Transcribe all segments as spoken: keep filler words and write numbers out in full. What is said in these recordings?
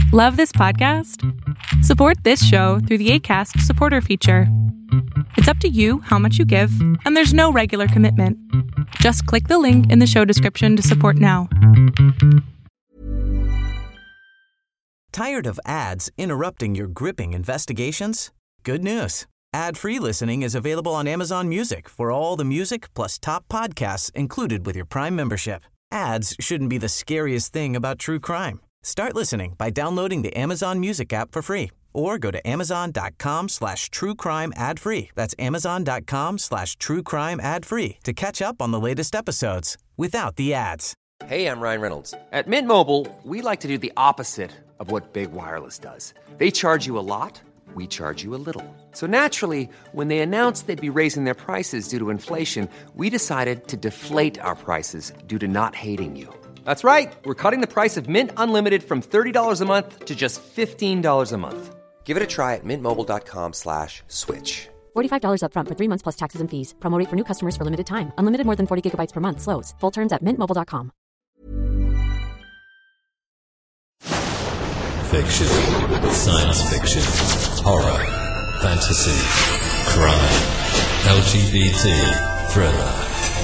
Love this podcast? Support this show through the Acast supporter feature. It's up to you how much you give, and there's no regular commitment. Just click the link in the show description to support now. Tired of ads interrupting your gripping investigations? Good news. Ad-free listening is available on Amazon Music for all the music plus top podcasts included with your Prime membership. Ads shouldn't be the scariest thing about true crime. Start listening by downloading the Amazon Music app for free or go to amazon.com slash true crime ad free. That's amazon.com slash true crime ad free to catch up on the latest episodes without the ads. Hey, I'm Ryan Reynolds. At Mint Mobile, we like to do the opposite of what Big Wireless does. They charge you a lot, we charge you a little. So naturally, when they announced they'd be raising their prices due to inflation, we decided to deflate our prices due to not hating you. That's right. We're cutting the price of Mint Unlimited from thirty dollars a month to just fifteen dollars a month. Give it a try at mintmobile.com slash switch. forty-five dollars up front for three months plus taxes and fees. Promo rate for new customers for limited time. Unlimited more than forty gigabytes per month. Slows full terms at mint mobile dot com. Fiction, science fiction, horror, fantasy, crime, L G B T, thriller.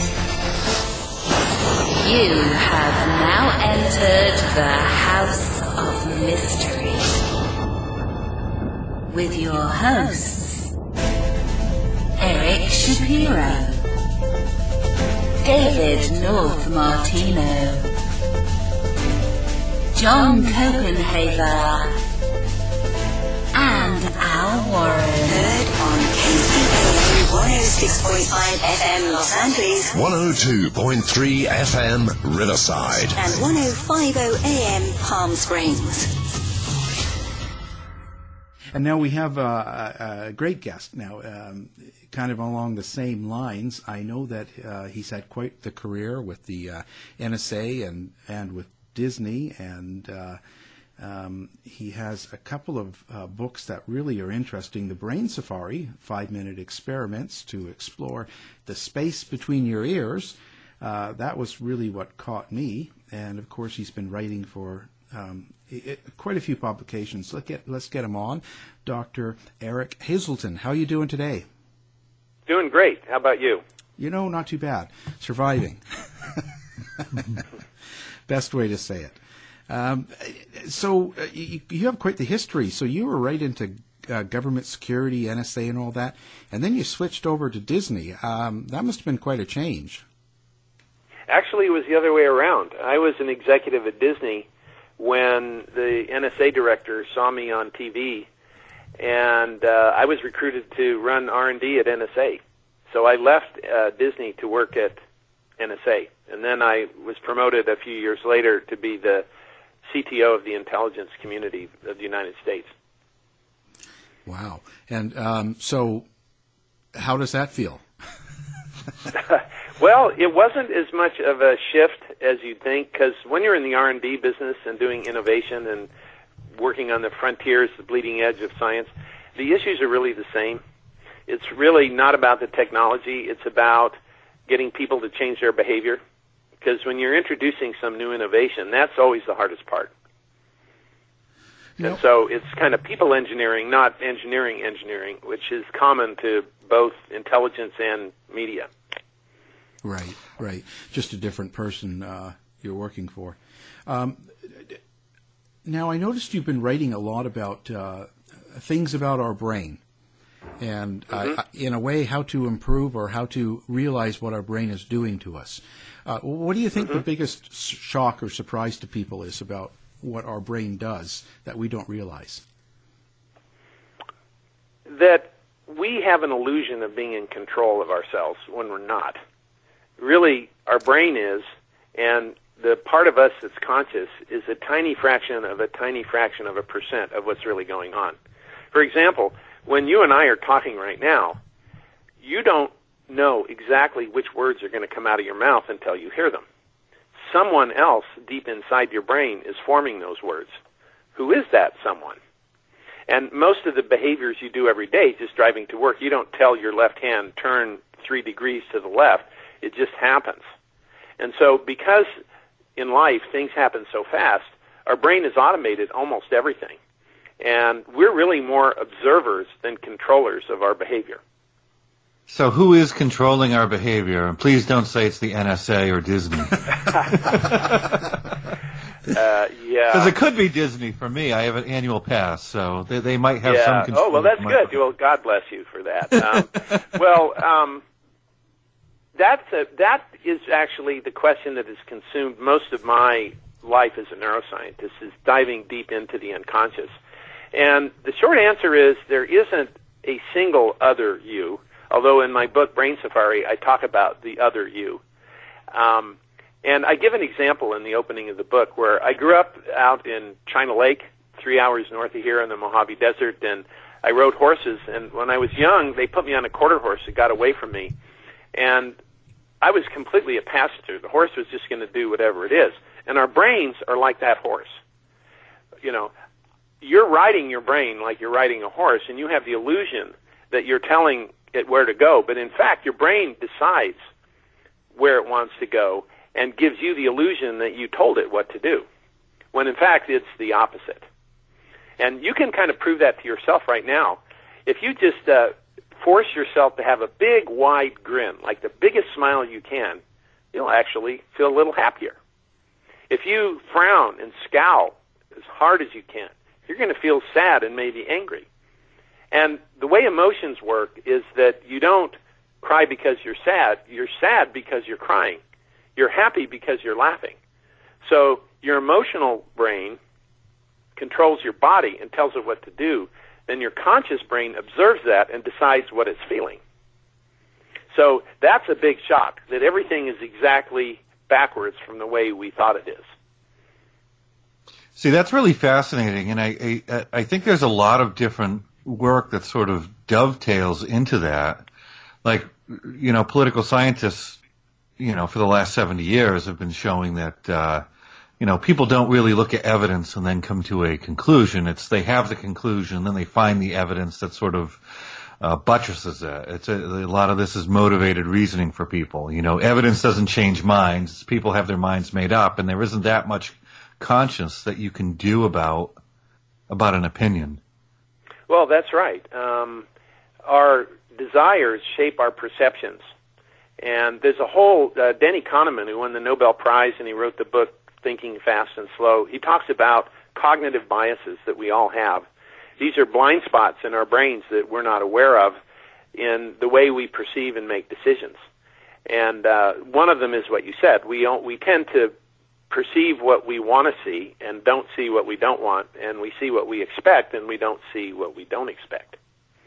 You have now entered the House of Mystery with your hosts, Eric Shapiro, David North Martino, John Copenhaver, and Al Warren. Heard on K C A one oh six point five F M Los Angeles, one oh two point three F M Riverside, and one oh five point oh A M Palm Springs. And now we have a, a, a great guest now, um, kind of along the same lines. I know that uh, he's had quite the career with the uh, N S A and, and with Disney, and uh, um, he has a couple of uh, books that really are interesting. The Brain Safari, five-minute experiments to explore the space between your ears. Uh, that was really what caught me. And, of course, he's been writing for um, it, quite a few publications. Let's get, let's get him on. Doctor Eric Hazelton, how are you doing today? Doing great. How about you? You know, not too bad. Surviving. Best way to say it. Um, so uh, you, you have quite the history. So you were right into uh, government security, N S A and all that, and then you switched over to Disney. Um, that must have been quite a change. Actually, it was the other way around. I was an executive at Disney when the N S A director saw me on T V, and uh, I was recruited to run R and D at N S A. So I left uh, Disney to work at N S A. And then I was promoted a few years later to be the C T O of the intelligence community of the United States. Wow. And um, so how does that feel? Well, it wasn't as much of a shift as you'd think, because when you're in the R and D business and doing innovation and working on the frontiers, the bleeding edge of science, the issues are really the same. It's really not about the technology. It's about getting people to change their behavior. Because when you're introducing some new innovation, that's always the hardest part. Nope. And so it's kind of people engineering, not engineering engineering, which is common to both intelligence and media. Right, right. Just a different person uh, you're working for. Um, now, I noticed you've been writing a lot about uh, things about our brain. And mm-hmm. uh, in a way, how to improve or how to realize what our brain is doing to us. Uh, what do you think mm-hmm. the biggest shock or surprise to people is about what our brain does that we don't realize? That we have an illusion of being in control of ourselves when we're not. Really, our brain is, and the part of us that's conscious is a tiny fraction of a tiny fraction of a percent of what's really going on. For example, when you and I are talking right now, you don't know exactly which words are going to come out of your mouth until you hear them. Someone else deep inside your brain is forming those words. Who is that someone? And most of the behaviors you do every day, just driving to work, you don't tell your left hand, turn three degrees to the left. It just happens. And so because in life things happen so fast, our brain has automated almost everything. And we're really more observers than controllers of our behavior. So who is controlling our behavior? And please don't say it's the N S A or Disney. uh, yeah. Because it could be Disney for me. I have an annual pass, so they, they might have yeah. some control. Oh, well, that's good. Well, God bless you for that. Um, well, um, that's a, that is actually the question that has consumed most of my life as a neuroscientist, is diving deep into the unconscious. And the short answer is there isn't a single other you. Although in my book, Brain Safari, I talk about the other you. Um, and I give an example in the opening of the book where I grew up out in China Lake, three hours north of here in the Mojave Desert, and I rode horses. And when I was young, they put me on a quarter horse that got away from me. And I was completely a passenger. The horse was just going to do whatever it is. And our brains are like that horse. You know, you're riding your brain like you're riding a horse, and you have the illusion that you're telling it where to go, but in fact your brain decides where it wants to go and gives you the illusion that you told it what to do, when in fact it's the opposite. And you can kind of prove that to yourself right now. If you just uh, force yourself to have a big wide grin, like the biggest smile you can, you'll actually feel a little happier. If you frown and scowl as hard as you can, you're going to feel sad and maybe angry. And the way emotions work is that you don't cry because you're sad. You're sad because you're crying. You're happy because you're laughing. So your emotional brain controls your body and tells it what to do. Then your conscious brain observes that and decides what it's feeling. So that's a big shock, that everything is exactly backwards from the way we thought it is. See, that's really fascinating, and I, I, I think there's a lot of different work that sort of dovetails into that. Like, you know, political scientists, you know, for the last seventy years have been showing that, uh, you know, people don't really look at evidence and then come to a conclusion. It's they have the conclusion, then they find the evidence that sort of uh, buttresses it. It's a, a lot of this is motivated reasoning for people. You know, evidence doesn't change minds. People have their minds made up, and there isn't that much conscience that you can do about about an opinion. Well, that's right. Um, our desires shape our perceptions. And there's a whole, uh, Danny Kahneman, who won the Nobel Prize, and he wrote the book Thinking Fast and Slow, he talks about cognitive biases that we all have. These are blind spots in our brains that we're not aware of in the way we perceive and make decisions. And uh, one of them is what you said. We don't, we tend to perceive what we want to see and don't see what we don't want, and we see what we expect and we don't see what we don't expect.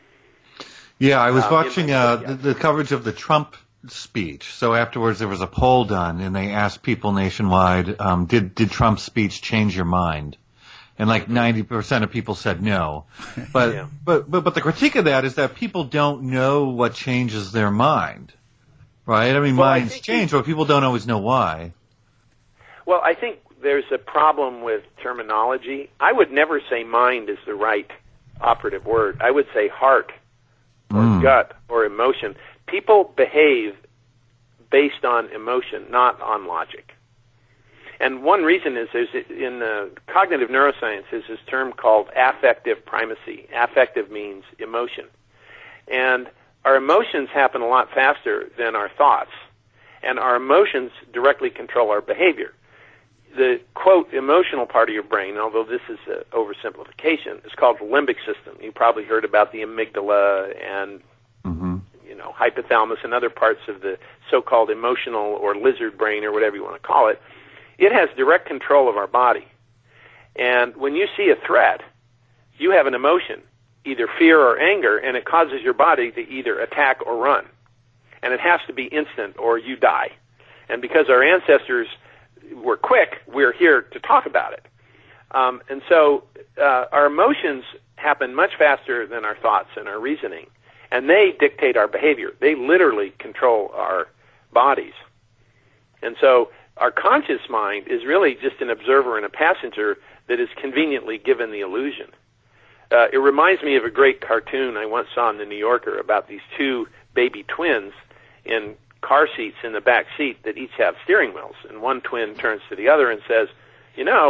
Yeah, I was um, watching uh, yeah. the, the coverage of the Trump speech. So afterwards there was a poll done, and they asked people nationwide, um, did, did Trump's speech change your mind? And like ninety percent of people said no. But, yeah. but, but, but the critique of that is that people don't know what changes their mind, right? I mean, well, minds I change, but people don't always know why. Well, I think there's a problem with terminology. I would never say mind is the right operative word. I would say heart or mm. gut or emotion. People behave based on emotion, not on logic. And one reason is there's in uh, cognitive neuroscience is this term called affective primacy. Affective means emotion. And our emotions happen a lot faster than our thoughts. And our emotions directly control our behavior. The, quote, emotional part of your brain, although this is an oversimplification, is called the limbic system. You probably heard about the amygdala and, mm-hmm. you know, hypothalamus and other parts of the so-called emotional or lizard brain or whatever you want to call it. It has direct control of our body. And when you see a threat, you have an emotion, either fear or anger, and it causes your body to either attack or run. And it has to be instant or you die. And because our ancestors were quick, we're here to talk about it. Um, and so uh, our emotions happen much faster than our thoughts and our reasoning. And they dictate our behavior. They literally control our bodies. And so our conscious mind is really just an observer and a passenger that is conveniently given the illusion. Uh, it reminds me of a great cartoon I once saw in the New Yorker about these two baby twins in car seats in the back seat that each have steering wheels. And one twin turns to the other and says, you know,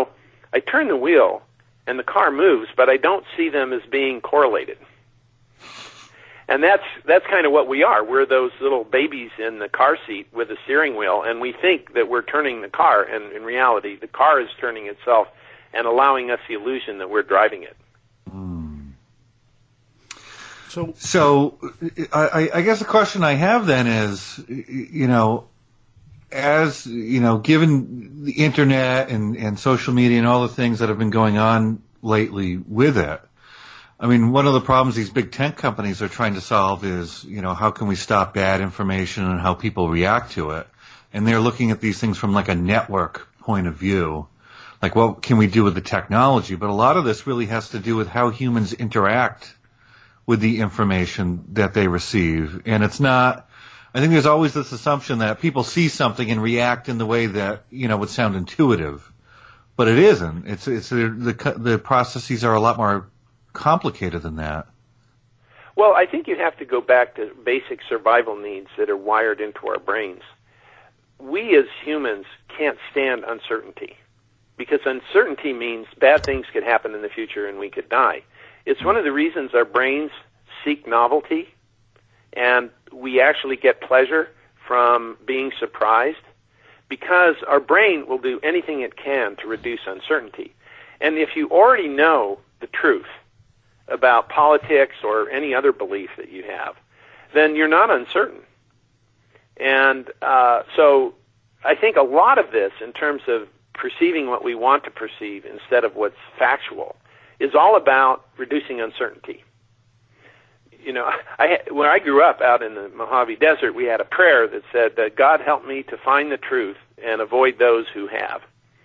I turn the wheel and the car moves, but I don't see them as being correlated. And that's that's kind of what we are. We're those little babies in the car seat with a steering wheel, and we think that we're turning the car, and in reality, the car is turning itself and allowing us the illusion that we're driving it. Mm. So, so I, I guess the question I have then is, you know, as, you know, given the internet and, and social media and all the things that have been going on lately with it, I mean, one of the problems these big tech companies are trying to solve is, you know, how can we stop bad information and how people react to it? And they're looking at these things from like a network point of view. Like, what can we do with the technology? But a lot of this really has to do with how humans interact with the information that they receive. And it's not, I think there's always this assumption that people see something and react in the way that, you know, would sound intuitive. But it isn't. It's, it's, the, the, the processes are a lot more complicated than that. Well, I think you have to go back to basic survival needs that are wired into our brains. We as humans can't stand uncertainty because uncertainty means bad things could happen in the future and we could die. It's one of the reasons our brains seek novelty, and we actually get pleasure from being surprised because our brain will do anything it can to reduce uncertainty. And if you already know the truth about politics or any other belief that you have, then you're not uncertain. And uh, so I think a lot of this, in terms of perceiving what we want to perceive instead of what's factual, is all about reducing uncertainty. You know, I, when I grew up out in the Mojave Desert, we had a prayer that said, uh, God help me to find the truth and avoid those who have.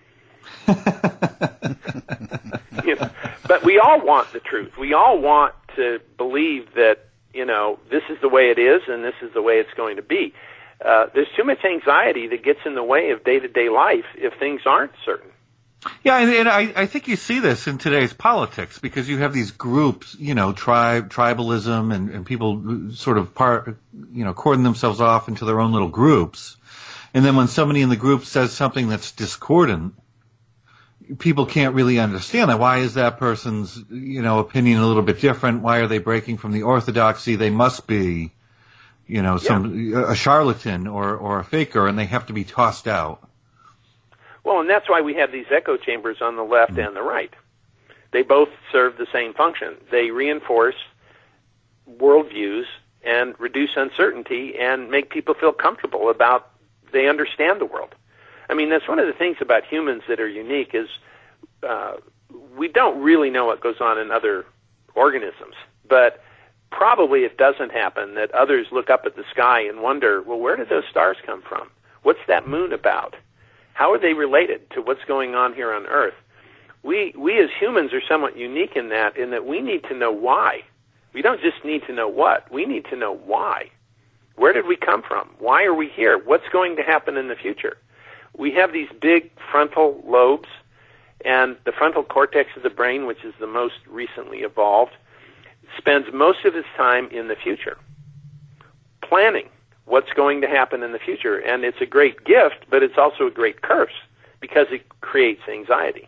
You know, but we all want the truth. We all want to believe that, you know, this is the way it is and this is the way it's going to be. Uh, there's too much anxiety that gets in the way of day-to-day life if things aren't certain. Yeah, and, and I, I think you see this in today's politics because you have these groups, you know, tribe, tribalism, and, and people sort of part, you know, cordon themselves off into their own little groups. And then when somebody in the group says something that's discordant, people can't really understand that. Why is that person's, you know, opinion a little bit different? Why are they breaking from the orthodoxy? They must be, you know, some yeah. a charlatan or, or a faker, and they have to be tossed out. Well, and that's why we have these echo chambers on the left mm-hmm. and the right. They both serve the same function. They reinforce worldviews and reduce uncertainty and make people feel comfortable about they understand the world. I mean, that's one of the things about humans that are unique is uh, we don't really know what goes on in other organisms, but probably it doesn't happen that others look up at the sky and wonder, well, where did those stars come from? What's that moon about? How are they related to what's going on here on Earth? We we as humans are somewhat unique in that, in that we need to know why. We don't just need to know what. We need to know why. Where did we come from? Why are we here? What's going to happen in the future? We have these big frontal lobes, and the frontal cortex of the brain, which is the most recently evolved, spends most of its time in the future, planning what's going to happen in the future. And it's a great gift, but it's also a great curse because it creates anxiety.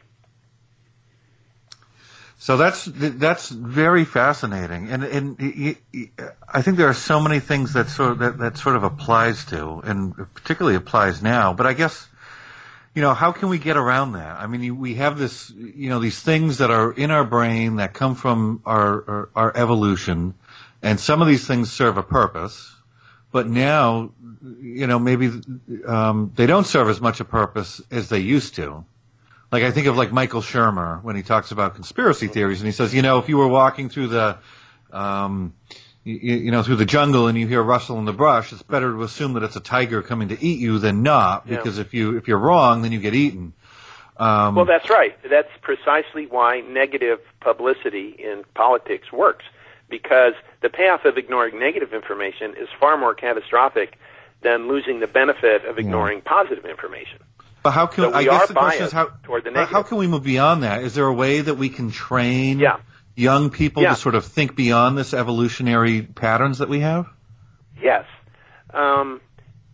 So that's that's very fascinating, and and I think there are so many things that sort of, that that sort of applies to, and particularly applies now. But I guess, you know, how can we get around that? I mean, we have this, you know, these things that are in our brain that come from our our, our evolution, and some of these things serve a purpose. But now, you know, maybe um, they don't serve as much a purpose as they used to. Like, I think of, like, Michael Shermer when he talks about conspiracy theories, and he says, you know, if you were walking through the, um, you, you know, through the jungle and you hear a rustle in the brush, it's better to assume that it's a tiger coming to eat you than not, because yeah. if you if you're wrong, then you get eaten. Um, well, that's right. That's precisely why negative publicity in politics works, because the payoff of ignoring negative information is far more catastrophic than losing the benefit of ignoring yeah. positive information. But how can so I guess the question is how toward the negative. How can we move beyond that? Is there a way that we can train yeah. young people yeah. to sort of think beyond this evolutionary patterns that we have? Yes. Um,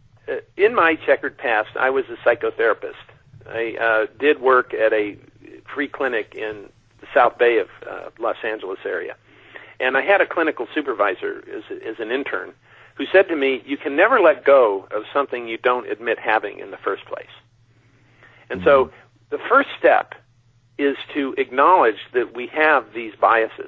in my checkered past, I was a psychotherapist. I uh, did work at a free clinic in the South Bay of uh, Los Angeles area. And I had a clinical supervisor as, as an intern who said to me, you can never let go of something you don't admit having in the first place. And so the first step is to acknowledge that we have these biases.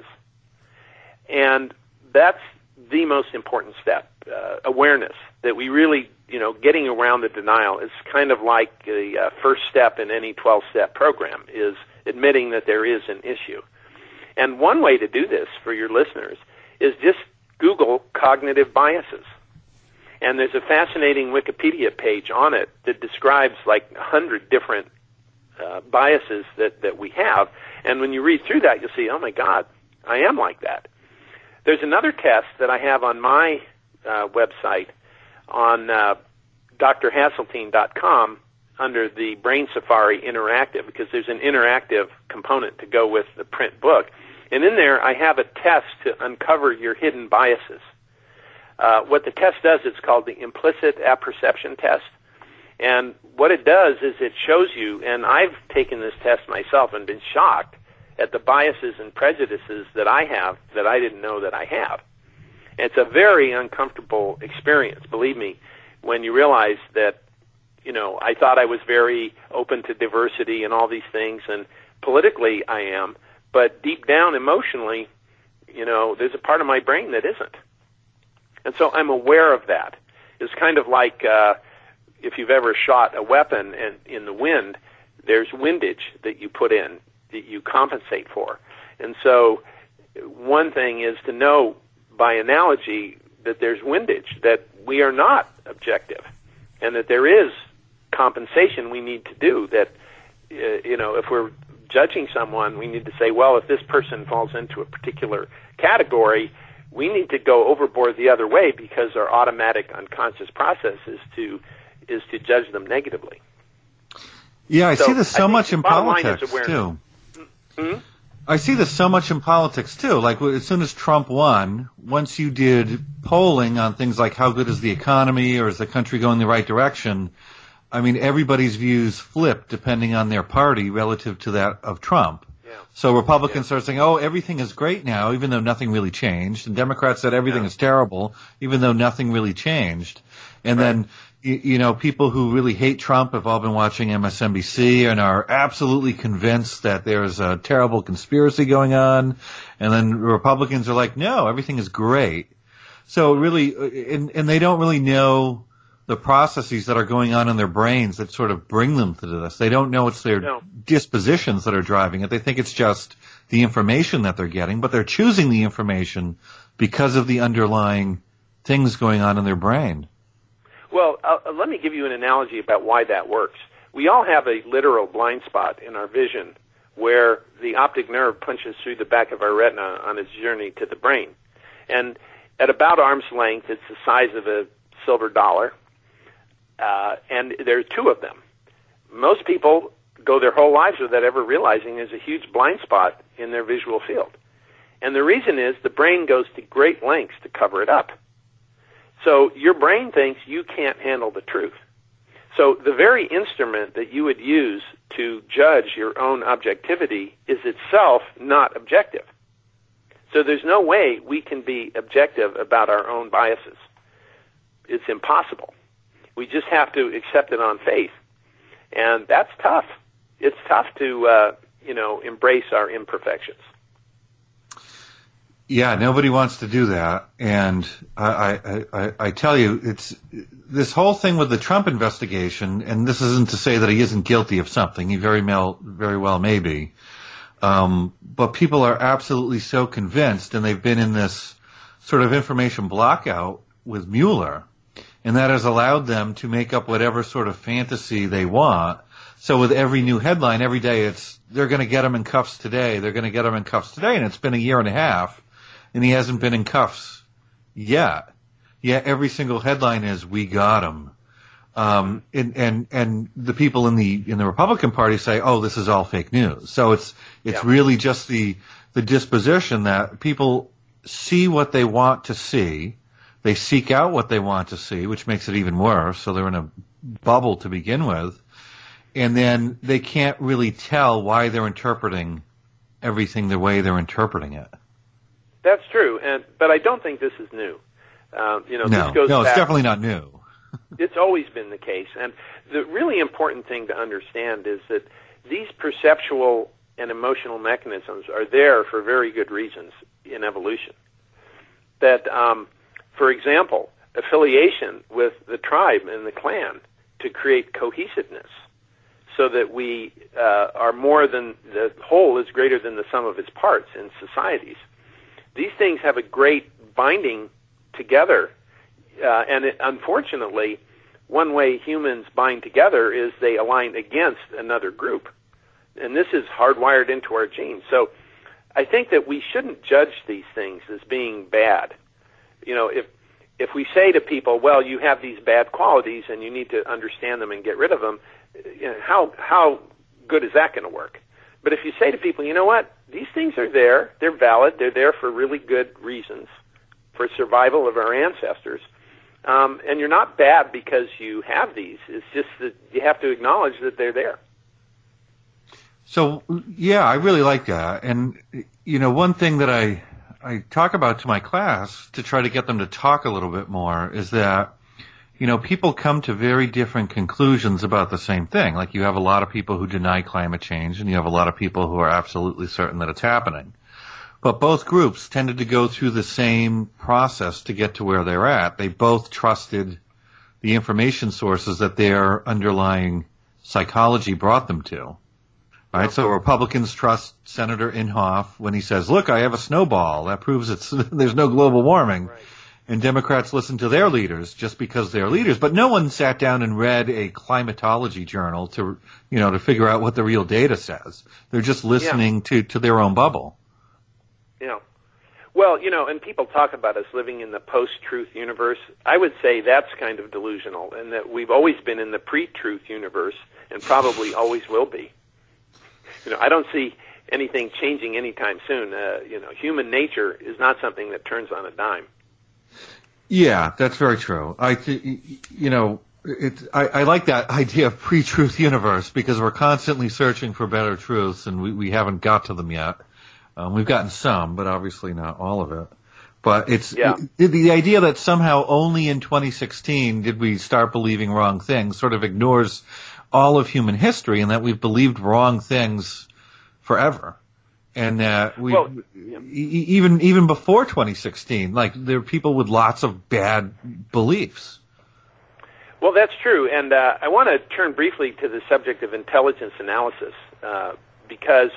And that's the most important step, uh, awareness, that we really, you know, getting around the denial is kind of like the uh, first step in any twelve-step program, is admitting that there is an issue. And one way to do this for your listeners is just Google cognitive biases. And there's a fascinating Wikipedia page on it that describes like a hundred different uh, biases that, that we have. And when you read through that, you'll see, oh my God, I am like that. There's another test that I have on my uh, website on uh, D R Hasseltine dot com under the Brain Safari Interactive, because there's an interactive component to go with the print book. And in there, I have a test to uncover your hidden biases. Uh, what the test does, it's called the implicit apperception test. And what it does is it shows you, and I've taken this test myself and been shocked at the biases and prejudices that I have that I didn't know that I have. And it's a very uncomfortable experience, believe me, when you realize that, you know, I thought I was very open to diversity and all these things, and politically I am, but deep down emotionally, you know, there's a part of my brain that isn't. And so I'm aware of that. It's kind of like uh, if you've ever shot a weapon and in the wind, there's windage that you put in that you compensate for. And so one thing is to know by analogy that there's windage, that we are not objective, and that there is compensation we need to do, that, uh, you know, if we're judging someone, we need to say, well, if this person falls into a particular category, we need to go overboard the other way, because our automatic unconscious process is to is to judge them negatively. Yeah, I so see this so much in politics, too. Mm-hmm. I see this so much in politics, too. Like, as soon as Trump won, once you did polling on things like how good is the economy or is the country going the right direction, I mean, everybody's views flip depending on their party relative to that of Trump. Yeah. So Republicans yeah. are saying, oh, everything is great now, even though nothing really changed. And Democrats said everything yeah. is terrible, even though nothing really changed. And right. then, you, you know, people who really hate Trump have all been watching M S N B C and are absolutely convinced that there's a terrible conspiracy going on. And then Republicans are like, no, everything is great. So really, and, and they don't really know the processes that are going on in their brains that sort of bring them to this. They don't know it's their no. dispositions that are driving it. They think it's just the information that they're getting, but they're choosing the information because of the underlying things going on in their brain. Well, uh, let me give you an analogy about why that works. We all have a literal blind spot in our vision where the optic nerve punches through the back of our retina on its journey to the brain. And at about arm's length, it's the size of a silver dollar. Uh, and there are two of them. Most people go their whole lives without ever realizing there's a huge blind spot in their visual field. And the reason is the brain goes to great lengths to cover it up. So your brain thinks you can't handle the truth. So the very instrument that you would use to judge your own objectivity is itself not objective. So there's no way we can be objective about our own biases. It's impossible. We just have to accept it on faith. And that's tough. It's tough to, uh, you know, embrace our imperfections. Yeah, nobody wants to do that. And I, I, I, I tell you, it's this whole thing with the Trump investigation, and this isn't to say that he isn't guilty of something. He very, well, very well may be. Um, but people are absolutely so convinced, and they've been in this sort of information blackout with Mueller. And that has allowed them to make up whatever sort of fantasy they want. So with every new headline, every day it's, they're going to get him in cuffs today, they're going to get him in cuffs today, and it's been a year and a half, and he hasn't been in cuffs yet. Yet every single headline is, we got him. Um, and, and, and the people in the, in the Republican Party say, oh, this is all fake news. So it's, it's yeah. really just the, the disposition that people see what they want to see. They seek out what they want to see, which makes it even worse. So they're in a bubble to begin with. and then they can't really tell why they're interpreting everything the way they're interpreting it. That's true, and but I don't think this is new. Uh, you know, no, this goes no, back, it's definitely not new. It's always been the case, and the really important thing to understand is that these perceptual and emotional mechanisms are there for very good reasons in evolution. That, um, for example, affiliation with the tribe and the clan to create cohesiveness, so that we uh, are more than the whole is greater than the sum of its parts in societies. These things have a great binding together, uh, and it, unfortunately, one way humans bind together is they align against another group, and this is hardwired into our genes. So I think that we shouldn't judge these things as being bad. You know, if if we say to people, well, you have these bad qualities and you need to understand them and get rid of them, you know, how how good is that going to work? But if you say to people, you know what, these things are there, they're valid, they're there for really good reasons, for survival of our ancestors, um, and you're not bad because you have these. It's just that you have to acknowledge that they're there. So, yeah, I really like that. And, you know, one thing that I, I talk about to my class to try to get them to talk a little bit more is that, you know, people come to very different conclusions about the same thing. Like, you have a lot of people who deny climate change, and you have a lot of people who are absolutely certain that it's happening. But both groups tended to go through the same process to get to where they're at. They both trusted the information sources that their underlying psychology brought them to. Right, so Republicans trust Senator Inhofe when he says, look, I have a snowball. That proves it's there's no global warming. Right. And Democrats listen to their leaders just because they're leaders. But no one sat down and read a climatology journal to, you know, to figure out what the real data says. They're just listening yeah. to, to their own bubble. Yeah. Well, you know, and people talk about us living in the post-truth universe. I would say that's kind of delusional, and that we've always been in the pre-truth universe and probably always will be. You know, I don't see anything changing anytime soon. Uh, you know, human nature is not something that turns on a dime. Yeah, that's very true. I, th- you know, it, I, I like that idea of pre-truth universe because we're constantly searching for better truths, and we, we haven't got to them yet. Um, we've gotten some, but obviously not all of it. But it's yeah. it, the idea that somehow only in twenty sixteen did we start believing wrong things sort of ignores all of human history, and that we've believed wrong things forever. And that we, well, yeah. e- even even before twenty sixteen, like there are people with lots of bad beliefs. Well, that's true, and uh, I want to turn briefly to the subject of intelligence analysis, uh, because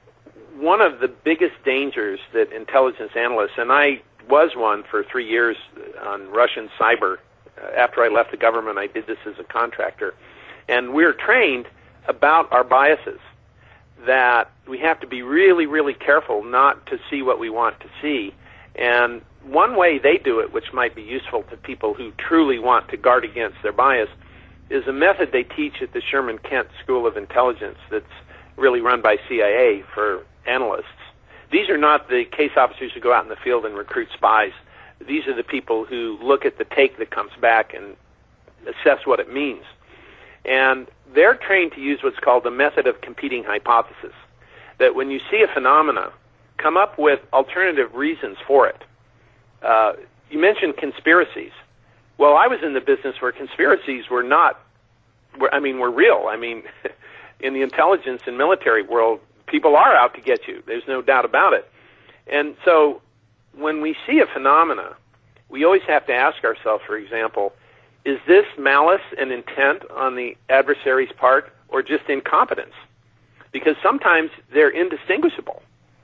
one of the biggest dangers that intelligence analysts, and I was one for three years on Russian cyber. Uh, after I left the government, I did this as a contractor, and we're trained about our biases, that we have to be really, really careful not to see what we want to see. And one way they do it, which might be useful to people who truly want to guard against their bias, is a method they teach at the Sherman Kent School of Intelligence that's really run by C I A for analysts. These are not the case officers who go out in the field and recruit spies. These are the people who look at the take that comes back and assess what it means. And they're trained to use what's called the method of competing hypothesis, that when you see a phenomena, come up with alternative reasons for it. Uh, you mentioned conspiracies. Well, I was in the business where conspiracies were not, were, I mean, were real. I mean, in the intelligence and military world, people are out to get you. There's no doubt about it. And so when we see a phenomena, we always have to ask ourselves, for example, is this malice and intent on the adversary's part or just incompetence? Because sometimes they're indistinguishable.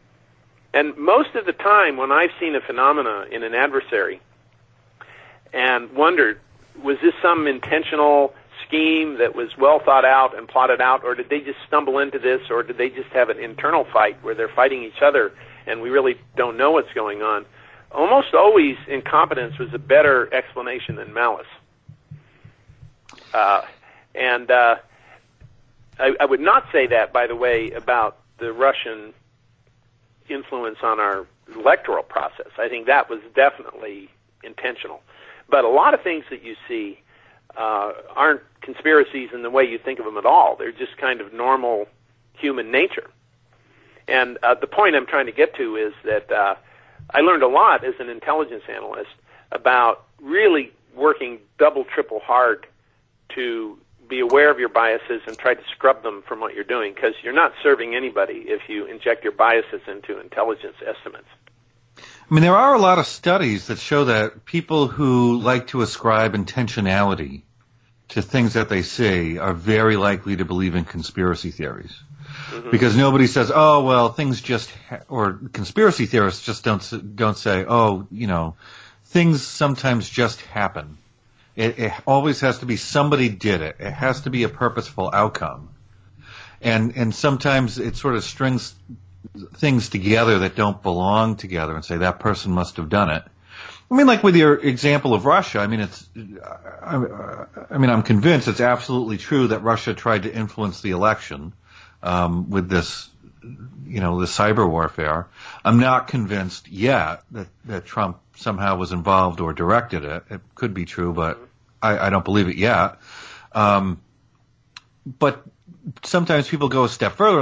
And most of the time when I've seen a phenomena in an adversary and wondered, was this some intentional scheme that was well thought out and plotted out, or did they just stumble into this, or did they just have an internal fight where they're fighting each other and we really don't know what's going on? Almost always incompetence was a better explanation than malice. Uh, and uh, I, I would not say that, by the way, about the Russian influence on our electoral process. I think that was definitely intentional. But a lot of things that you see uh, aren't conspiracies in the way you think of them at all. They're just kind of normal human nature. And uh, the point I'm trying to get to is that uh, I learned a lot as an intelligence analyst about really working double, triple hard to be aware of your biases and try to scrub them from what you're doing, because you're not serving anybody if you inject your biases into intelligence estimates. I mean, there are a lot of studies that show that people who like to ascribe intentionality to things that they say are very likely to believe in conspiracy theories. Mm-hmm. Because nobody says, oh, well, things just, ha-, or conspiracy theorists just don't don't say, oh, you know, things sometimes just happen. It, it always has to be somebody did it. It has to be a purposeful outcome. And and sometimes it sort of strings things together that don't belong together and say that person must have done it. I mean, like with your example of Russia, I mean, it's, I, I mean, I'm convinced it's absolutely true that Russia tried to influence the election um, with this, you know, the cyber warfare. I'm not convinced yet that, that Trump somehow was involved or directed it. It could be true, but I, I don't believe it yet. Um, but sometimes people go a step further.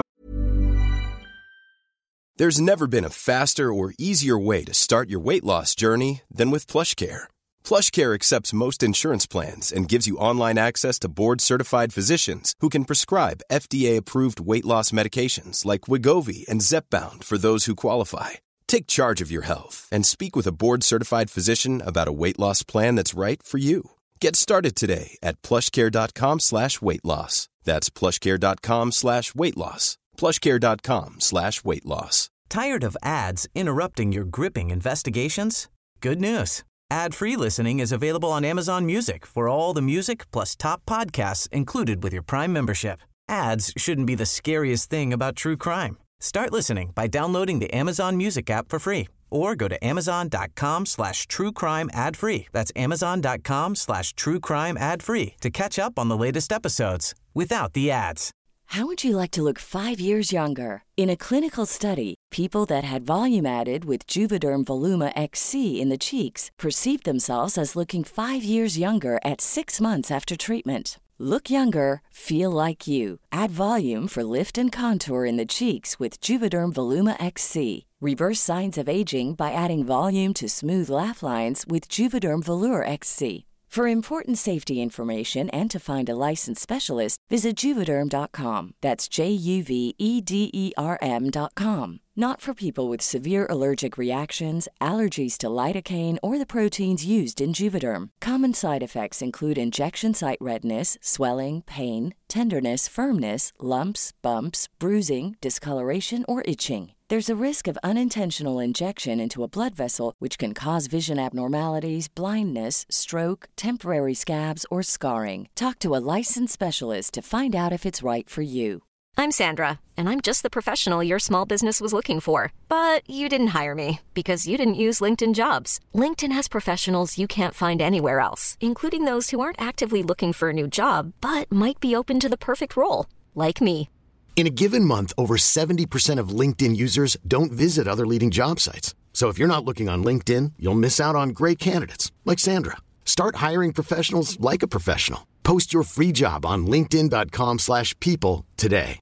There's never been a faster or easier way to start your weight loss journey than with PlushCare. PlushCare accepts most insurance plans and gives you online access to board-certified physicians who can prescribe F D A-approved weight loss medications like Wegovy and Zepbound for those who qualify. Take charge of your health and speak with a board-certified physician about a weight loss plan that's right for you. Get started today at plushcare.com slash weight loss. That's plushcare.com slash weight loss. plushcare.com slash weight loss. Tired of ads interrupting your gripping investigations? Good news. Ad-free listening is available on Amazon Music for all the music plus top podcasts included with your Prime membership. Ads shouldn't be the scariest thing about true crime. Start listening by downloading the Amazon Music app for free or go to amazon.com slash true crime ad free. That's amazon.com slash true crime ad free to catch up on the latest episodes without the ads. How would you like to look five years younger? In a clinical study, people that had volume added with Juvederm Voluma X C in the cheeks perceived themselves as looking five years younger at six months after treatment. Look younger, feel like you. Add volume for lift and contour in the cheeks with Juvederm Voluma X C. Reverse signs of aging by adding volume to smooth laugh lines with Juvederm Volure X C. For important safety information and to find a licensed specialist, visit Juvederm dot com. That's J U V E D E R M dot com. Not for people with severe allergic reactions, allergies to lidocaine, or the proteins used in Juvederm. Common side effects include injection site redness, swelling, pain, tenderness, firmness, lumps, bumps, bruising, discoloration, or itching. There's a risk of unintentional injection into a blood vessel, which can cause vision abnormalities, blindness, stroke, temporary scabs, or scarring. Talk to a licensed specialist to find out if it's right for you. I'm Sandra, and I'm just the professional your small business was looking for. But you didn't hire me because you didn't use LinkedIn Jobs. LinkedIn has professionals you can't find anywhere else, including those who aren't actively looking for a new job, but might be open to the perfect role, like me. In a given month, over seventy percent of LinkedIn users don't visit other leading job sites. So if you're not looking on LinkedIn, you'll miss out on great candidates like Sandra. Start hiring professionals like a professional. Post your free job on linkedin.com slash people today.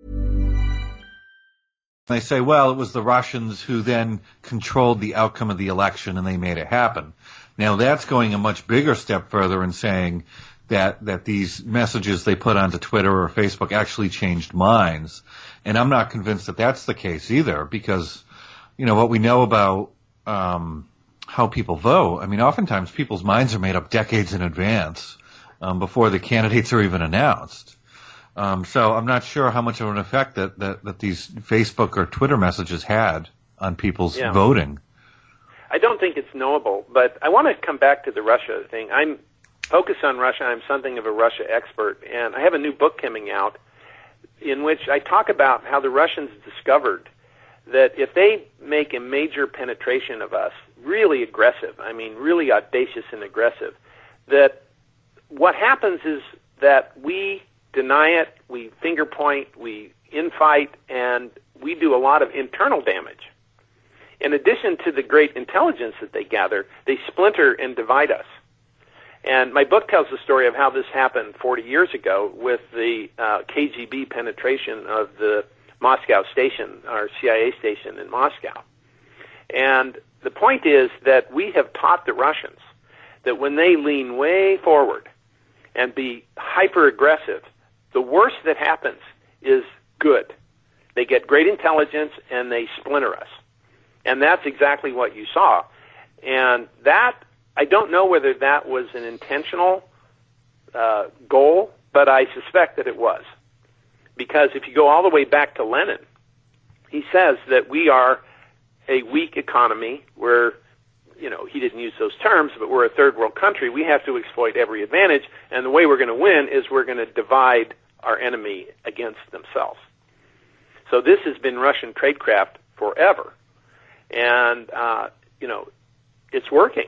They say, well, it was the Russians who then controlled the outcome of the election and they made it happen. Now that's going a much bigger step further and saying that that these messages they put onto Twitter or Facebook actually changed minds. And I'm not convinced that that's the case either, because, you know, what we know about um, how people vote, I mean, oftentimes people's minds are made up decades in advance um, before the candidates are even announced. Um, so I'm not sure how much of an effect that, that, that these Facebook or Twitter messages had on people's yeah. voting. I don't think it's knowable, but I want to come back to the Russia thing. I'm focused on Russia. I'm something of a Russia expert, and I have a new book coming out in which I talk about how the Russians discovered that if they make a major penetration of us, really aggressive, I mean really audacious and aggressive, that what happens is that we deny it, we finger point, we infight, and we do a lot of internal damage. In addition to the great intelligence that they gather, they splinter and divide us. And my book tells the story of how this happened forty years ago with the uh, K G B penetration of the Moscow station, our C I A station in Moscow. And the point is that we have taught the Russians that when they lean way forward and be hyper-aggressive, the worst that happens is good. They get great intelligence and they splinter us. And that's exactly what you saw. And that, I don't know whether that was an intentional uh, goal, but I suspect that it was. Because if you go all the way back to Lenin, he says that we are a weak economy. We're, you know, he didn't use those terms, but we're a third world country. We have to exploit every advantage, and the way we're going to win is we're going to divide our enemy against themselves. So this has been Russian tradecraft forever, and, uh, you know, it's working.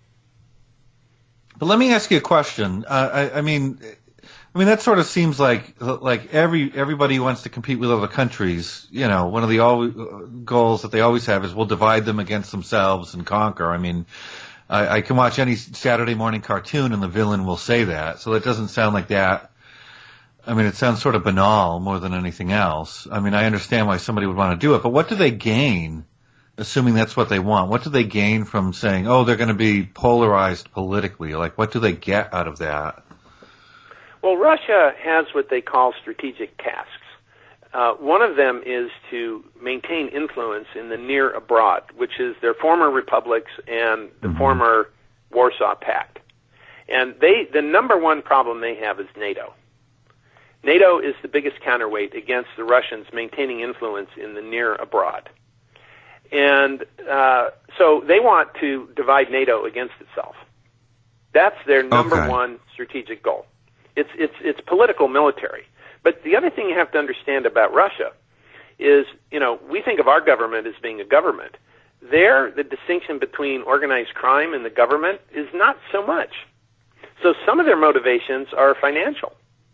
But let me ask you a question. Uh, I, I mean, I mean that sort of seems like like every everybody wants to compete with other countries. You know, one of the always, goals that they always have is we'll divide them against themselves and conquer. I mean, I, I can watch any Saturday morning cartoon and the villain will say that. So it doesn't sound like that. I mean, it sounds sort of banal more than anything else. I mean, I understand why somebody would want to do it, but what do they gain? Assuming that's what they want, what do they gain from saying, oh, they're going to be polarized politically? Like, what do they get out of that? Well, Russia has what they call strategic tasks. Uh, one of them is to maintain influence in the near abroad, which is their former republics and the mm-hmm. former Warsaw Pact. And they, the number one problem they have is NATO. NATO is the biggest counterweight against the Russians maintaining influence in the near abroad. And uh, so they want to divide NATO against itself. That's their number okay. one strategic goal. It's it's it's political military. But the other thing you have to understand about Russia is, you know, we think of our government as being a government. There, the distinction between organized crime and the government is not so much. So some of their motivations are financial.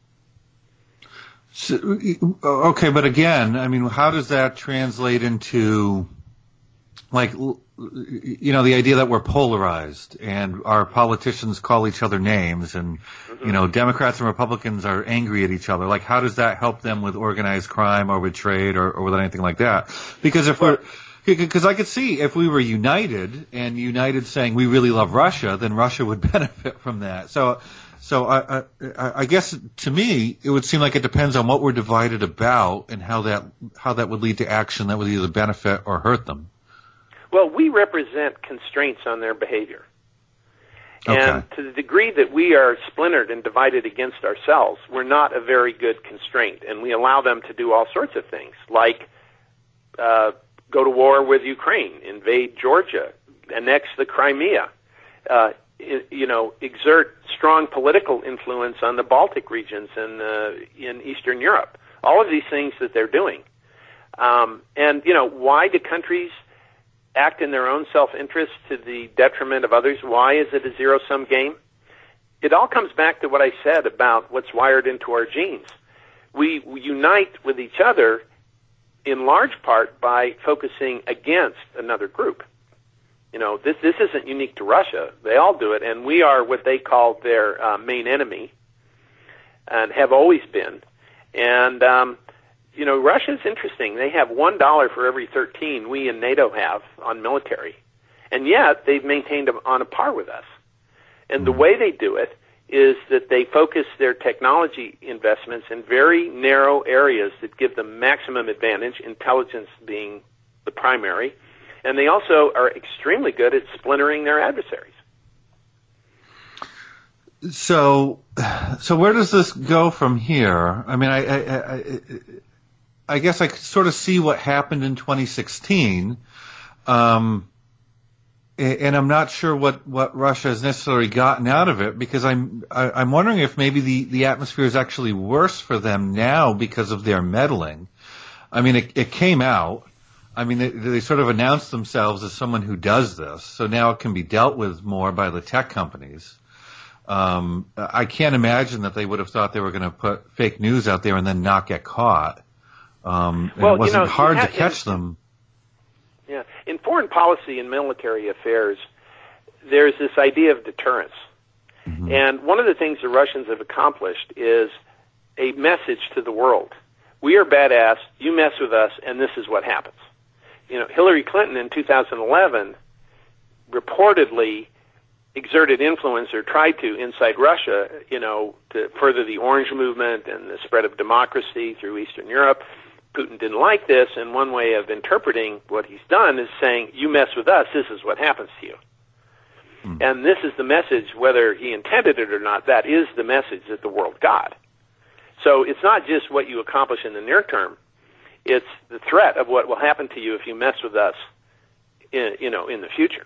So, okay, but again, I mean, how does that translate into, like, you know, the idea that we're polarized and our politicians call each other names and, mm-hmm. you know, Democrats and Republicans are angry at each other. Like, how does that help them with organized crime or with trade or, or with anything like that? Because if we're, because I could see if we were united and united saying we really love Russia, then Russia would benefit from that. So, so I, I, I guess to me, it would seem like it depends on what we're divided about and how that, how that would lead to action that would either benefit or hurt them. Well, we represent constraints on their behavior. Okay. And to the degree that we are splintered and divided against ourselves, we're not a very good constraint. And we allow them to do all sorts of things, like uh, go to war with Ukraine, invade Georgia, annex the Crimea, uh, you know, exert strong political influence on the Baltic regions and uh, in Eastern Europe. All of these things that they're doing. Um, and, you know, why do countries act in their own self-interest to the detriment of others? Why is it a zero-sum game? It all comes back to what I said about what's wired into our genes. We, we unite with each other in large part by focusing against another group. You know, this this isn't unique to Russia. They all do it, and we are what they call their uh, main enemy and have always been. And um, you know, Russia's interesting. They have one dollar for every thirteen we in NATO have on military, and yet they've maintained them on a par with us. And the way they do it is that they focus their technology investments in very narrow areas that give them maximum advantage, intelligence being the primary, and they also are extremely good at splintering their adversaries. So, so where does this go from here? I mean, I, I, I, I guess I could sort of see what happened in twenty sixteen, um, and I'm not sure what, what Russia has necessarily gotten out of it, because I'm I, I'm wondering if maybe the, the atmosphere is actually worse for them now because of their meddling. I mean, it, it came out. I mean, they, they sort of announced themselves as someone who does this, so now it can be dealt with more by the tech companies. Um, I can't imagine that they would have thought they were going to put fake news out there and then not get caught. Um, and well, it wasn't you know, hard have, to catch in, them. Yeah, in foreign policy and military affairs, there's this idea of deterrence. Mm-hmm. Mm-hmm. And one of the things the Russians have accomplished is a message to the world. We are badass, you mess with us, and this is what happens. You know, Hillary Clinton in two thousand eleven reportedly exerted influence, or tried to, inside Russia, you know, to further the Orange movement and the spread of democracy through Eastern Europe. Putin didn't like this, and one way of interpreting what he's done is saying, you mess with us, this is what happens to you. Mm. And this is the message, whether he intended it or not, that is the message that the world got. So it's not just what you accomplish in the near term, it's the threat of what will happen to you if you mess with us in, you know, in the future.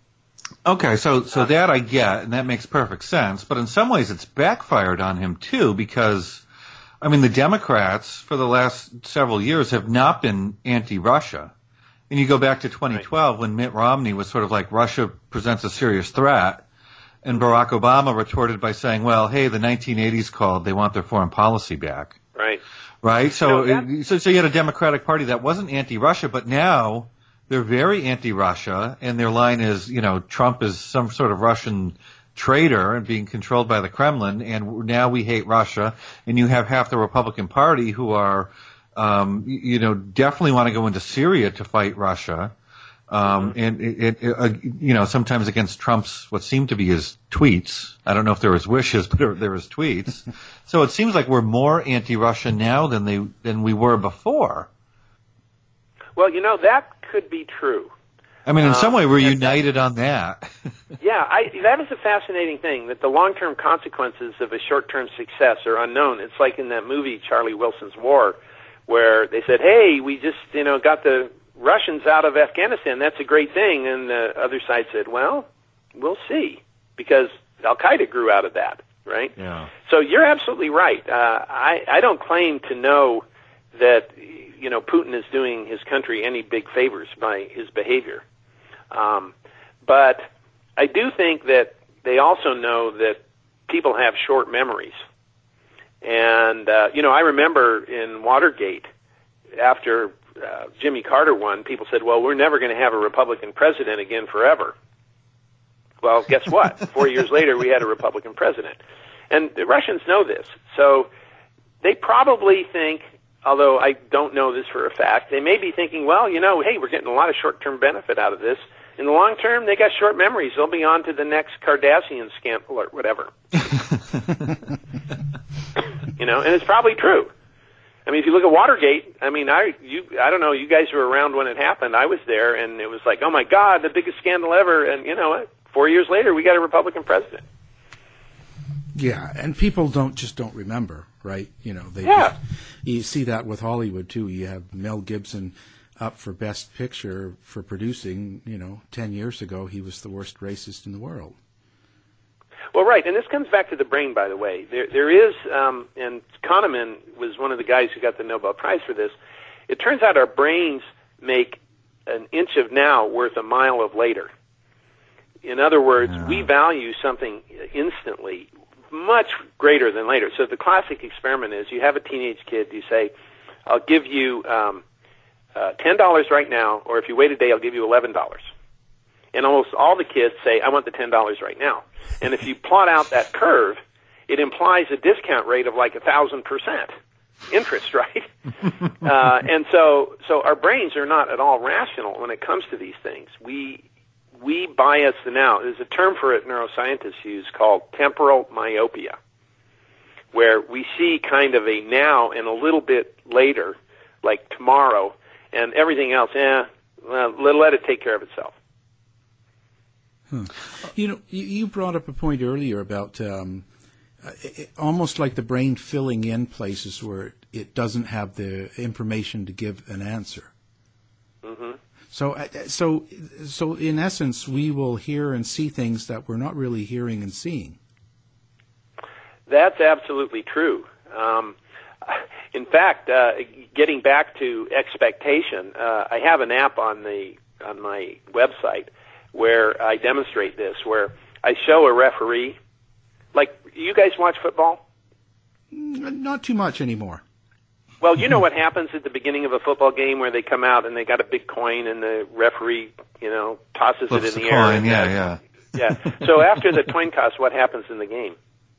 Okay, so so that I get, and that makes perfect sense. But in some ways, it's backfired on him too, because I mean, the Democrats for the last several years have not been anti-Russia. And you go back to twenty twelve, right, when Mitt Romney was sort of like, Russia presents a serious threat, and Barack Obama retorted by saying, well, hey, the nineteen eighties called, they want their foreign policy back. Right. Right? So, no, it, so, so you had a Democratic Party that wasn't anti-Russia, but now they're very anti-Russia, and their line is, you know, Trump is some sort of Russian traitor and being controlled by the Kremlin, and now we hate Russia. And you have half the Republican Party who are, um, you know, definitely want to go into Syria to fight Russia. Um, mm-hmm. and it, it, uh, you know, sometimes against Trump's, what seem to be his tweets. I don't know if there was wishes, but there was tweets. So it seems like we're more anti-Russia now than they, than we were before. Well, you know, that could be true. I mean, in um, some way, we're united that, on that. yeah, I, that is a fascinating thing, that the long-term consequences of a short-term success are unknown. It's like in that movie, Charlie Wilson's War, where they said, hey, we just, you know, got the Russians out of Afghanistan. That's a great thing. And the other side said, well, we'll see, because Al-Qaeda grew out of that, right? Yeah. So you're absolutely right. Uh, I, I don't claim to know that, you know, Putin is doing his country any big favors by his behavior. Um, but I do think that they also know that people have short memories. And, uh, you know, I remember in Watergate, after uh, Jimmy Carter won, people said, well, we're never going to have a Republican president again forever. Well, guess what? Four years later, we had a Republican president. And the Russians know this. So they probably think, although I don't know this for a fact, they may be thinking, well, you know, hey, we're getting a lot of short-term benefit out of this. In the long term, they got short memories. They'll be on to the next Kardashian scandal or whatever. You know, and it's probably true. I mean, if you look at Watergate, I mean, I you I don't know, you guys were around when it happened. I was there, and it was like, oh my God, the biggest scandal ever. And you know what? Four years later, we got a Republican president. Yeah, and people don't just don't remember, right? You know, they yeah. You see that with Hollywood too. You have Mel Gibson up for Best Picture for producing. You know, ten years ago, he was the worst racist in the world. Well, right, and this comes back to the brain, by the way. There, there is, um, and Kahneman was one of the guys who got the Nobel Prize for this. It turns out our brains make an inch of now worth a mile of later. In other words, yeah. we value something instantly much greater than later. So the classic experiment is you have a teenage kid, you say, I'll give you um, uh, ten dollars right now, or if you wait a day, I'll give you eleven dollars. And almost all the kids say, I want the ten dollars right now. And if you plot out that curve, it implies a discount rate of like one thousand percent interest, right? uh, and so so our brains are not at all rational when it comes to these things. We we bias the now. There's a term for it neuroscientists use called temporal myopia, where we see kind of a now and a little bit later, like tomorrow, and everything else, eh, well, let it take care of itself. Hmm. You know, you, you brought up a point earlier about um, it, almost like the brain filling in places where it doesn't have the information to give an answer. Mm-hmm. So, so, so in essence, we will hear and see things that we're not really hearing and seeing. That's absolutely true. Um, in fact, uh, getting back to expectation, uh, I have an app on the on my website where I demonstrate this, where I show a referee. Like, you guys watch football? Not too much anymore. Well, you know what happens at the beginning of a football game where they come out and they got a big coin and the referee, you know, tosses Flips it in the, the air. coin, and yeah, uh, yeah. Yeah. So after the coin toss, what happens in the game?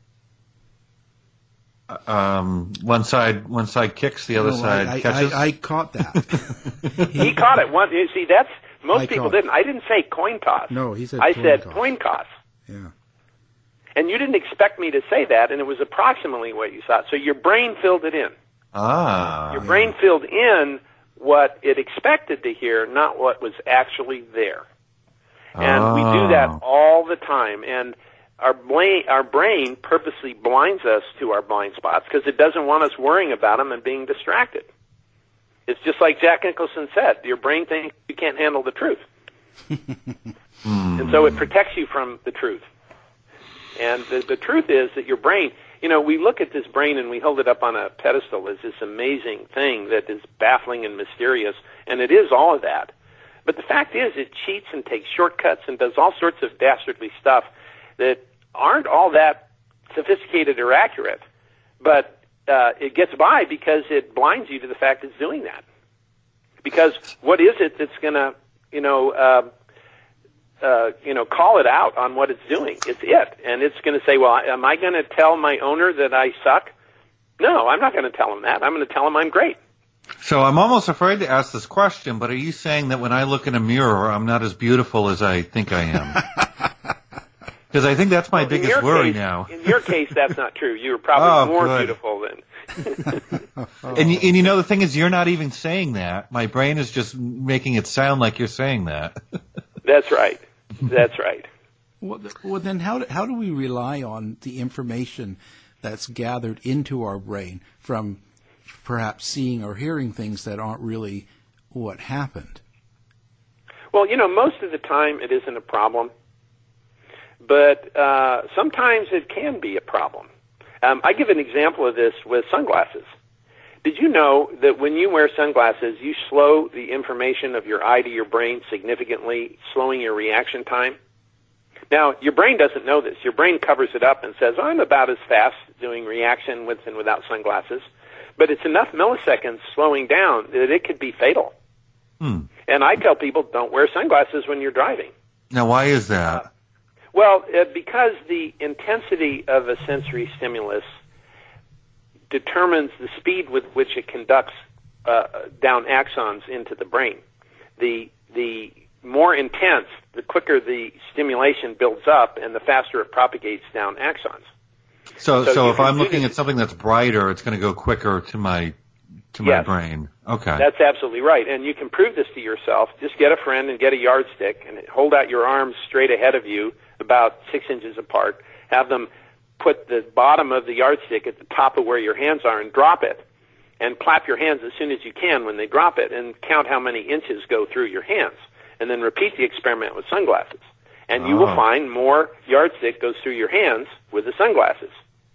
Um, one side, one side kicks, the other No, side I, catches. I, I caught that. He caught it. One, you see, that's most I people caught- didn't. I didn't say coin toss. No, he said I coin said toss. coin toss. Yeah. And you didn't expect me to say that, and it was approximately what you thought. So your brain filled it in. Ah. Your brain filled in what it expected to hear, not what was actually there. And we do that Oh. all the time. And our brain, our brain purposely blinds us to our blind spots because it doesn't want us worrying about them and being distracted. It's just like Jack Nicholson said, your brain thinks you can't handle the truth. And so it protects you from the truth. And the, the truth is that your brain, you know, we look at this brain and we hold it up on a pedestal as this amazing thing that is baffling and mysterious, and it is all of that. But the fact is it cheats and takes shortcuts and does all sorts of dastardly stuff that aren't all that sophisticated or accurate, but uh, it gets by because it blinds you to the fact it's doing that. Because what is it that's going to, you know, uh, uh, you know, call it out on what it's doing? It's it, and it's going to say, "Well, am I going to tell my owner that I suck? No, I'm not going to tell him that. I'm going to tell him I'm great." So I'm almost afraid to ask this question, but are you saying that when I look in a mirror, I'm not as beautiful as I think I am? Because I think that's my Well, in biggest your worry case- now. In your case, that's not true. You're probably Oh, more good. beautiful than. And, you- and you know, the thing is, you're not even saying that. My brain is just making it sound like you're saying that. That's right. That's right. Well, th- well, then how do, how do we rely on the information that's gathered into our brain from perhaps seeing or hearing things that aren't really what happened? Well, you know, most of the time it isn't a problem, but uh, sometimes it can be a problem. Um, I give an example of this with sunglasses. Did you know that when you wear sunglasses, you slow the information of your eye to your brain significantly, slowing your reaction time? Now, your brain doesn't know this. Your brain covers it up and says, I'm about as fast doing reaction with and without sunglasses. But it's enough milliseconds slowing down that it could be fatal. Hmm. And I tell people, don't wear sunglasses when you're driving. Now, why is that? Well, uh, because the intensity of a sensory stimulus determines the speed with which it conducts uh, down axons into the brain. The the more intense, the quicker the stimulation builds up, and the faster it propagates down axons. So, So so you if can I'm do looking this- at something that's brighter, it's going to go quicker to my to my Yes. brain. Okay. That's absolutely right. And you can prove this to yourself. Just get a friend and get a yardstick and hold out your arms straight ahead of you, about six inches apart. Have them put the bottom of the yardstick at the top of where your hands are and drop it. And clap your hands as soon as you can when they drop it and count how many inches go through your hands. And then repeat the experiment with sunglasses. And you will Oh. find more yardstick goes through your hands with the sunglasses.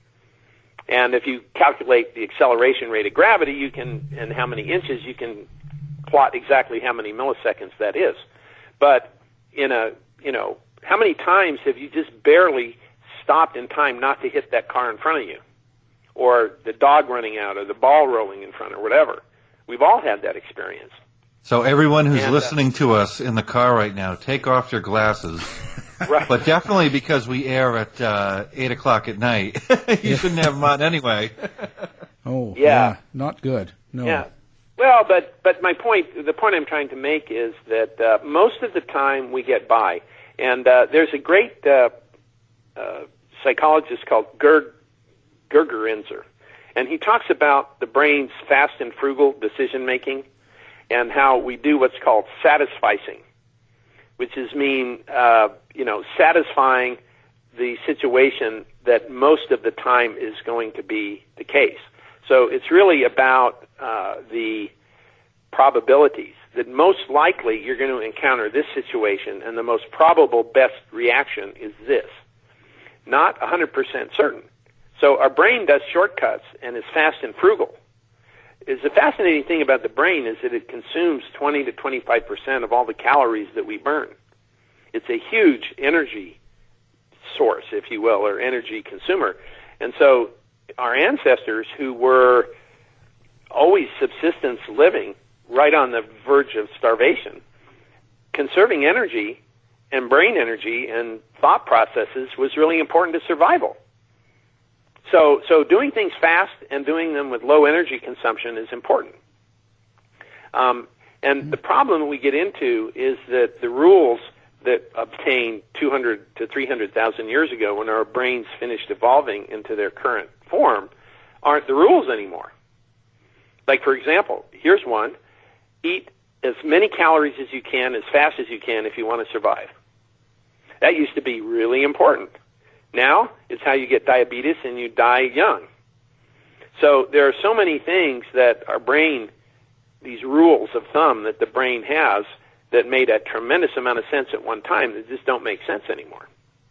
And if you calculate the acceleration rate of gravity, you can, and how many inches, you can plot exactly how many milliseconds that is. But in a, you know, how many times have you just barely stopped in time not to hit that car in front of you? Or the dog running out, or the ball rolling in front, or whatever. We've all had that experience. So everyone who's And, uh, listening to us in the car right now, take off your glasses. Right. But definitely because we air at uh, eight o'clock at night, you shouldn't have them on anyway. Oh, Yeah. yeah, not good. No. Yeah. Well, but but my point, the point I'm trying to make is that uh, most of the time we get by, and uh, there's a great uh, uh, psychologist called Gerd Gergerinzer, and he talks about the brain's fast and frugal decision making, and how we do what's called satisficing, which is mean uh, you know satisfying the situation that most of the time is going to be the case. So it's really about uh, the probabilities that most likely you're going to encounter this situation, and the most probable best reaction is this. Not one hundred percent certain. So our brain does shortcuts and is fast and frugal. Is the fascinating thing about the brain is that it consumes twenty to twenty-five percent of all the calories that we burn. It's a huge energy source, if you will, or energy consumer. And so our ancestors, who were always subsistence living, right on the verge of starvation, conserving energy and brain energy and thought processes was really important to survival. So, so doing things fast and doing them with low energy consumption is important. Um, and the problem we get into is that the rules that obtained two hundred to three hundred thousand years ago, when our brains finished evolving into their current form, aren't the rules anymore. Like, for example, here's one: eat as many calories as you can, as fast as you can, if you want to survive. That used to be really important. Now, it's how you get diabetes and you die young. So there are so many things that our brain, these rules of thumb that the brain has, that made a tremendous amount of sense at one time, that just don't make sense anymore.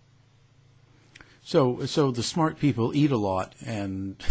So, so the smart people eat a lot, and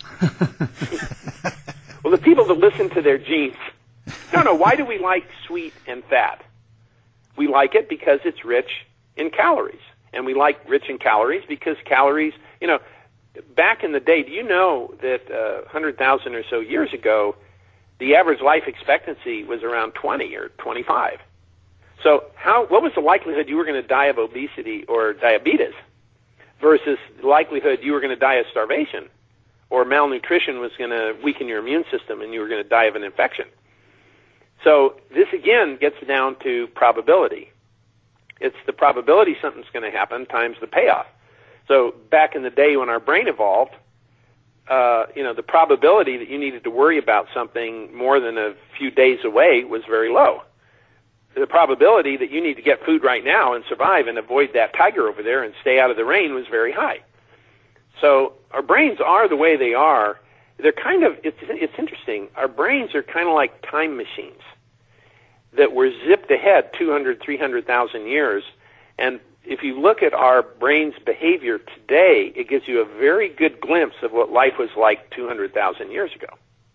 well, the people that listen to their genes. No, no. Why do we like sweet and fat? We like it because it's rich in calories, and we like rich in calories because calories. You know, back in the day, do you know that uh, one hundred thousand or so years ago, the average life expectancy was around twenty or twenty-five. So how, what was the likelihood you were going to die of obesity or diabetes versus the likelihood you were going to die of starvation or malnutrition was going to weaken your immune system and you were going to die of an infection? So this, again, gets down to probability. It's the probability something's going to happen times the payoff. So back in the day when our brain evolved, Uh, you know, the probability that you needed to worry about something more than a few days away was very low. The probability that you need to get food right now and survive and avoid that tiger over there and stay out of the rain was very high. So our brains are the way they are. They're kind of, it's, it's interesting, our brains are kind of like time machines that were zipped ahead two hundred, three hundred thousand years. And if you look at our brain's behavior today, it gives you a very good glimpse of what life was like two hundred thousand years ago.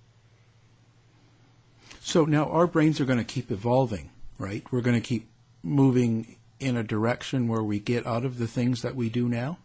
So now our brains are going to keep evolving, right? We're going to keep moving in a direction where we get out of the things that we do now?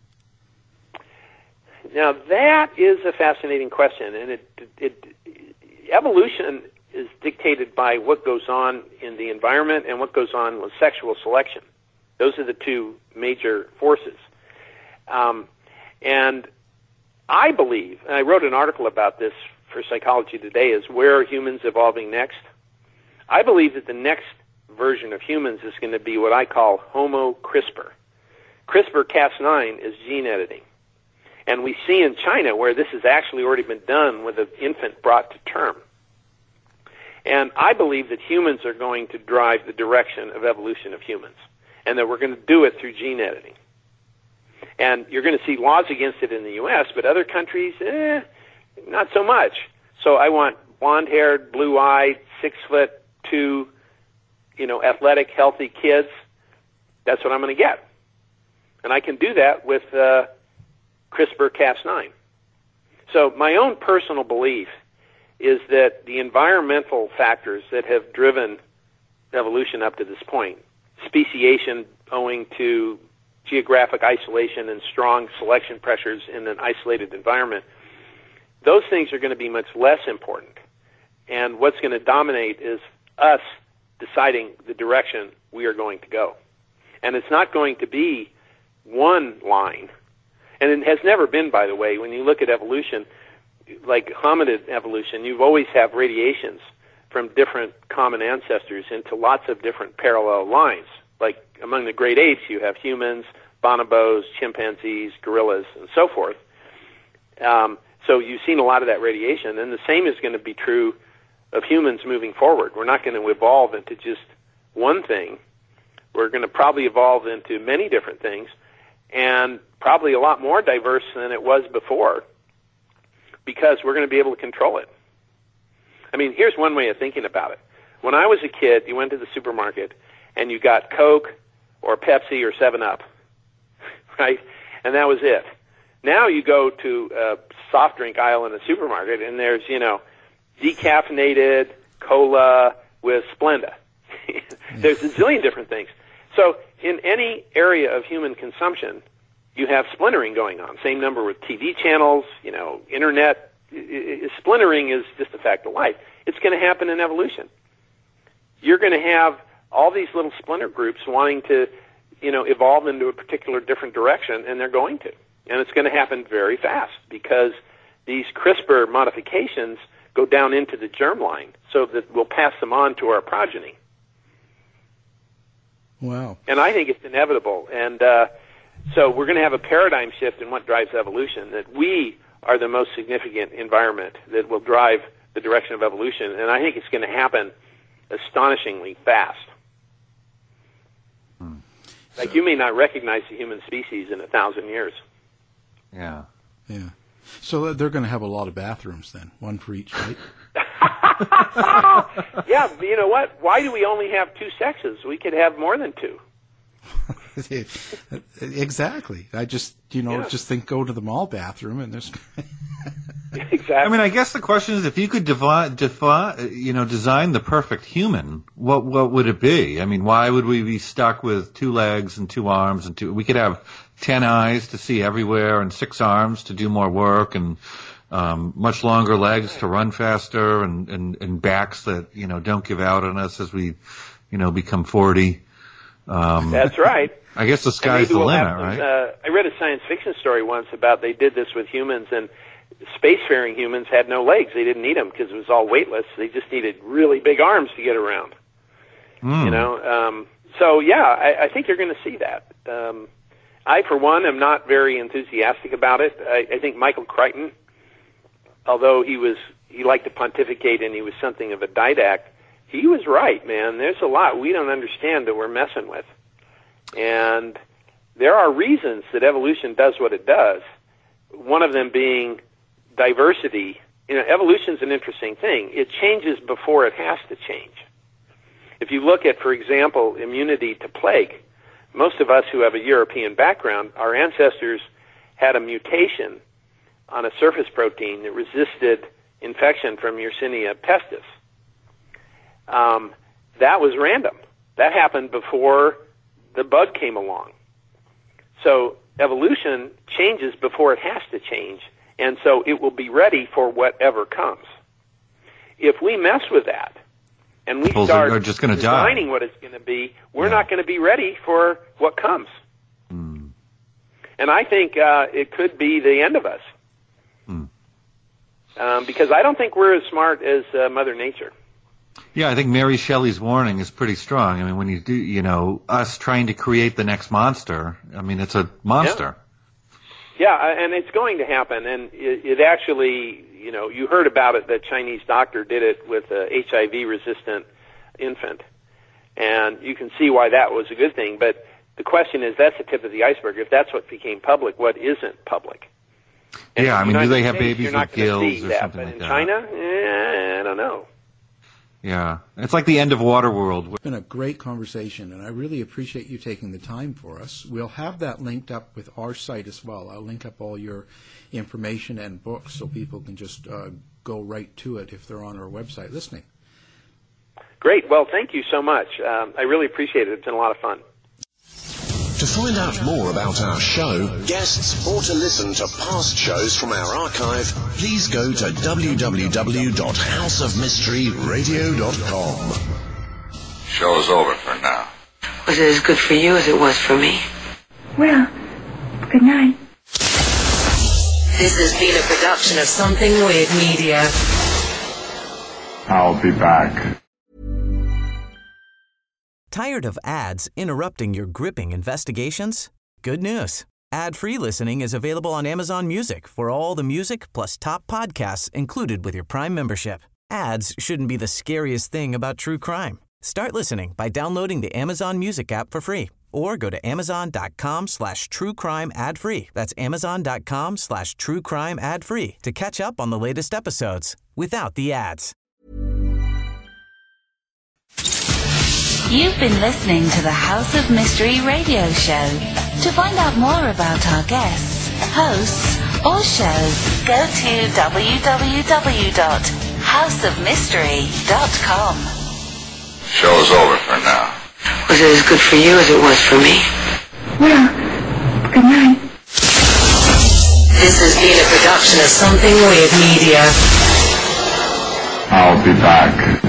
Now, that is a fascinating question, and it, it, it evolution is dictated by what goes on in the environment and what goes on with sexual selection. Those are the two major forces. Um, and I believe, and I wrote an article about this for Psychology Today, is where are humans evolving next? I believe that the next version of humans is going to be what I call Homo CRISPR. CRISPR Cas nine is gene editing. And we see in China where this has actually already been done with an infant brought to term. And I believe that humans are going to drive the direction of evolution of humans, and that we're going to do it through gene editing. And you're going to see laws against it in the U S, but other countries, eh, not so much. So I want blonde-haired, blue-eyed, six-foot two, you know, athletic, healthy kids. That's what I'm going to get. And I can do that with uh, CRISPR Cas nine. So my own personal belief is that the environmental factors that have driven evolution up to this point, speciation owing to geographic isolation and strong selection pressures in an isolated environment, those things are going to be much less important. And what's going to dominate is us deciding the direction we are going to go. And it's not going to be one line. And it has never been, by the way. When you look at evolution, like hominid evolution, you've always have radiations from different common ancestors into lots of different parallel lines. Like among the great apes, you have humans, bonobos, chimpanzees, gorillas, and so forth. Um, so you've seen a lot of that radiation, and the same is going to be true of humans moving forward. We're not going to evolve into just one thing. We're going to probably evolve into many different things, and probably a lot more diverse than it was before, because we're going to be able to control it. I mean, here's one way of thinking about it. When I was a kid, you went to the supermarket, and you got Coke or Pepsi or seven up, right? And that was it. Now you go to a soft drink aisle in a supermarket, and there's, you know, decaffeinated cola with Splenda. There's a zillion different things. So in any area of human consumption, you have splintering going on. Same number with T V channels, you know, internet. Splintering is just a fact of life. It's going to happen in evolution. You're going to have all these little splinter groups wanting to you know, evolve into a particular different direction, and they're going to. And it's going to happen very fast because these CRISPR modifications go down into the germline so that we'll pass them on to our progeny. Wow. And I think it's inevitable. And uh, so we're going to have a paradigm shift in what drives evolution, that we are the most significant environment that will drive the direction of evolution. And I think it's going to happen astonishingly fast. Hmm. Like, you may not recognize the human species in a thousand years. Yeah. Yeah. So they're going to have a lot of bathrooms then, one for each, right? Yeah, but you know what? Why do we only have two sexes? We could have more than two. Exactly. I just, you know, Yeah. just think go to the mall bathroom and there's... Exactly. I mean, I guess the question is, if you could devi- defi- you know, design the perfect human, what what would it be? I mean, why would we be stuck with two legs and two arms and two? We could have ten eyes to see everywhere and six arms to do more work and um, much longer legs to run faster and, and, and backs that, you know, don't give out on us as we, you know, become forty. Um, That's right. I guess the sky's the we'll limit, have, right? Uh, I read a science fiction story once about they did this with humans, and spacefaring humans had no legs. They didn't need them because it was all weightless. They just needed really big arms to get around. Mm. You know, um, so yeah, I, I think you're going to see that. Um, I, for one, am not very enthusiastic about it. I, I think Michael Crichton, although he was he liked to pontificate and he was something of a didact, he was right, man. There's a lot we don't understand that we're messing with, and there are reasons that evolution does what it does. One of them being diversity. You know, evolution's an interesting thing. It changes before it has to change. If you look at, for example, immunity to plague, most of us who have a European background, our ancestors had a mutation on a surface protein that resisted infection from Yersinia pestis. Um, that was random. That happened before the bug came along. So evolution changes before it has to change, and so it will be ready for whatever comes. If we mess with that, and we People start are just gonna designing die. what it's going to be, we're yeah. not going to be ready for what comes. Mm. And I think uh, it could be the end of us. Mm. Um, because I don't think we're as smart as uh, Mother Nature. Yeah, I think Mary Shelley's warning is pretty strong. I mean, when you do, you know, us trying to create the next monster, I mean, it's a monster. Yeah, yeah, and it's going to happen. And it, it actually, you know, you heard about it, the Chinese doctor did it with a H I V-resistant infant. And you can see why that was a good thing. But the question is, that's the tip of the iceberg. If that's what became public, what isn't public? And yeah, I mean, United do they have States, babies with gills or that, something but like in that? China, eh, I don't know. Yeah, it's like the end of Waterworld. It's been a great conversation, and I really appreciate you taking the time for us. We'll have that linked up with our site as well. I'll link up all your information and books so people can just uh, go right to it if they're on our website listening. Great. Well, thank you so much. Um, I really appreciate it. It's been a lot of fun. To find out more about our show, guests, or to listen to past shows from our archive, please go to w w w dot house of mystery radio dot com. Show's over for now. Was it as good for you as it was for me? Well, good night. This has been a production of Something Weird Media. I'll be back. Tired of ads interrupting your gripping investigations? Good news. Ad-free listening is available on Amazon Music for all the music plus top podcasts included with your Prime membership. Ads shouldn't be the scariest thing about true crime. Start listening by downloading the Amazon Music app for free or go to amazon.com slash true crime ad free. That's amazon.com slash true crime ad free to catch up on the latest episodes without the ads. You've been listening to the House of Mystery radio show. To find out more about our guests, hosts, or show, go to w w w dot house of mystery dot com. Show's over for now. Was it as good for you as it was for me? Well, good night. This has been a production of Something Weird Media. I'll be back.